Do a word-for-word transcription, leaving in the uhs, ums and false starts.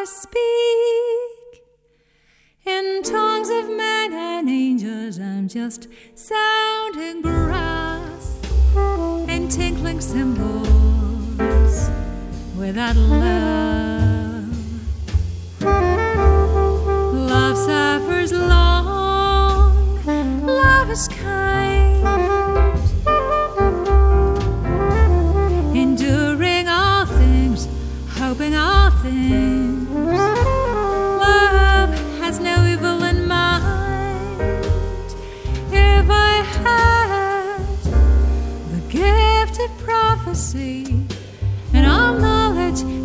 speak in tongues of men and angels. I'm just sounding brass and tinkling cymbals without love. Love suffers long, love is kind, enduring all things, hoping all things. Love has no evil in mind. If I had the gift of prophecy and all knowledge